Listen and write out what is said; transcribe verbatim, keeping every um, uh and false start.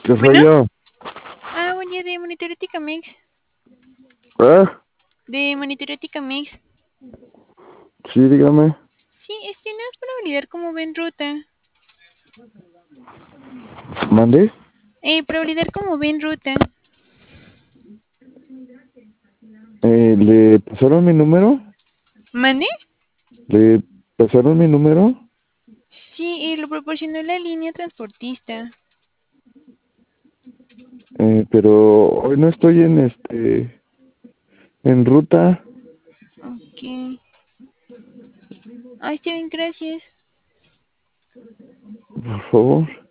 ¿Qué soy Bueno, yo? ah, buen día de Monitorética Mix. ¿Eh? De Monitorética Mix. Sí, dígame. Sí, este no es para validar cómo ven ruta. ¿Mandé? Eh, para validar cómo ven ruta. Eh, ¿le pasaron mi número? ¿Mande? ¿Le pasaron mi número? Sí, eh, lo proporcionó la línea transportista. Eh, pero hoy no estoy en este... en ruta. Ok. Ay, está bien, gracias. Por favor.